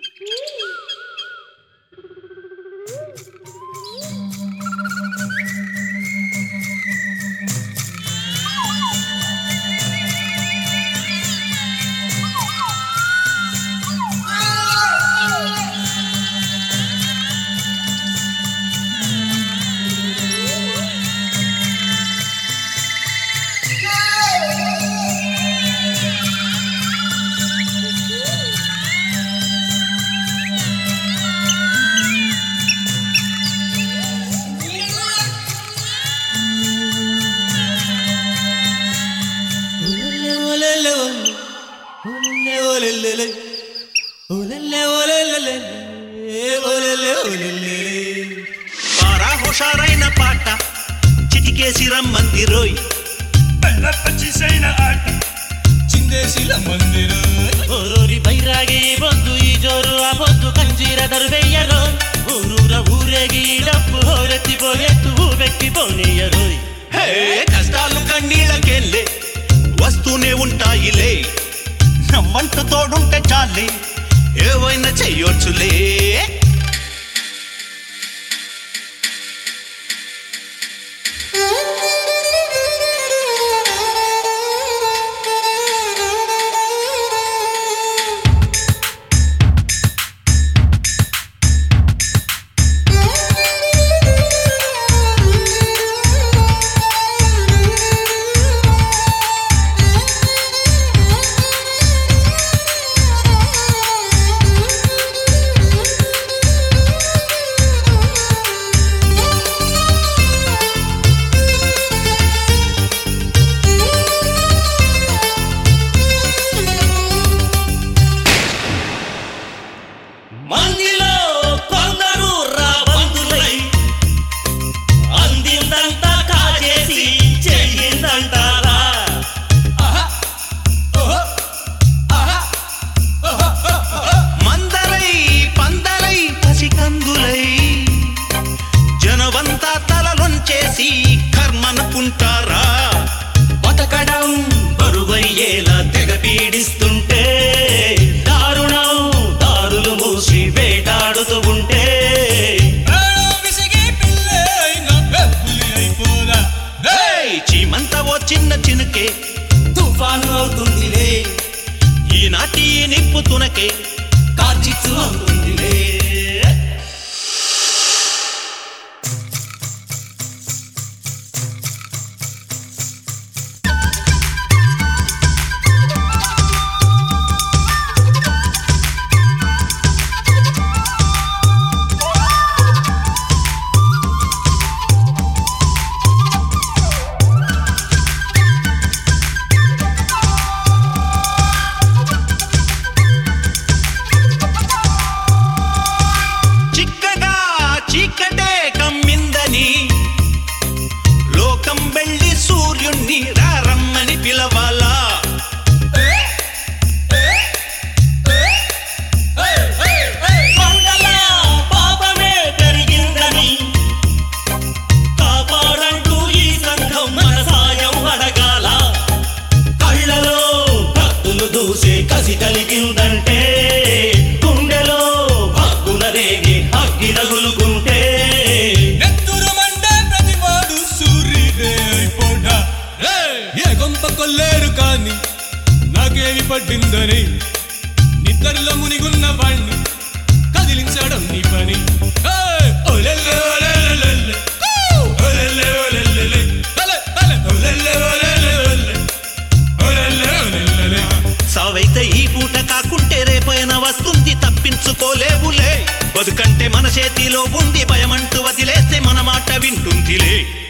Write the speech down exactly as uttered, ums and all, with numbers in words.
పారా హుషారైన పాట చిటికేసి రమ్మందిరోయ్ పచ్చిసైన ఆట చిందేసి రమ్మందిరోయ్ ఓరోరి బైరాగి బొద్దు ఈ జోరు ఆ బొద్దు కంజీర దరువెయ్యరో ఊరూర ఊరేగి డప్పు హోరెత్తిపోయెత్తు ఊబెక్కిపోనీయరోయ్ హే కష్టాలు కన్నీళ్ళకెళ్ళే వస్తూనే ఉంటాయిలే నవ్వంట తోడుంటే చాలే ఏవైనా చెయ్యొచ్చులే మందిలో కొందరు రాబందులై అందిందంతా కాజేసి చెయ్యిందంటారా మందరై పందరై పసికందులై జనవంతా తలలొంచేసి కర్మనుకుంటారా బతకడం బరువయ్యేలా తెగ పీడిస్తుంటే దారుణం దారులు మూసి వేటాడుతూ ఉంటే చీమంతా ఓ చిన్న చినుకే తుఫాను అవుతుందిలే ఈనాటి నిప్పు తునకే కార్చిచ్చు అవుతుందిలే లోకం వెళ్ళి సూర్యుణ్ణి రమ్మని పిలవాలా కొండలా పాపమే పెరిగిందని కాపాడంటూ ఈ సంఘం మన సాయం అడగాల కళ్ళలో భక్తులు దూసే కసి కలిగిందంటే గుండెలో భక్తుల రేగి అగ్గి తగులుకుంటే కొల్లేరు కాని నాకేమి పట్టిందని నిద్రలో మునిగున్న వాణ్ణి కదిలించడం నీ పని సావైతే ఈ పూట కాకుంటే రేపైనా వస్తుంది తప్పించుకోలేవులే బతుకంటే మన చేతిలో ఉంది భయమంటూ వదిలేస్తే మన మాట వింటుందిలే